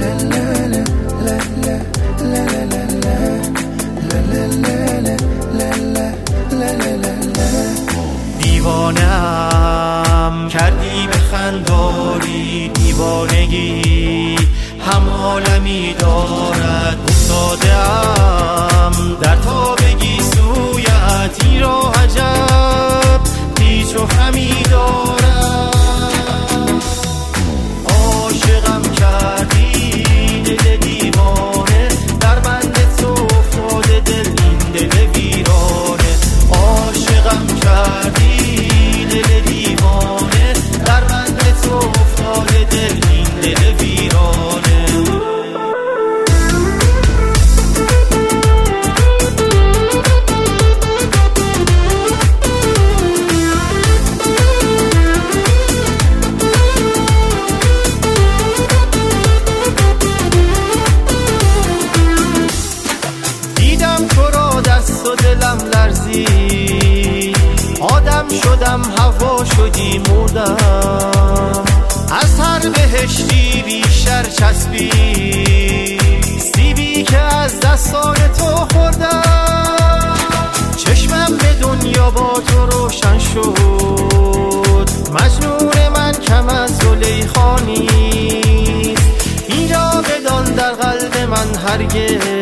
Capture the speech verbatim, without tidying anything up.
دیوانم کردی به خنداری، دیوانگی هم عالمی دارد. افتاده‌ام در تابگی سویت، این را عجب پیچ و خمی دارد. عاشقم کردی دل دیوانه، در بند تو افتاده دل این دل ویرانه. عاشقم کردی دل دیوانه، در بند تو افتاده دل این دل ویرانه. دیدم تو را دست و دلم لرزی، آدم شدم هوا شدی مردم. از هر بهشتی بیشتر چسبی، سیبی که از دستان تو خوردم. چشمم به دنیا با تو روشن شد، مجنون من کم از زلیخا نیست. اینجا بدان در قلب من هرگز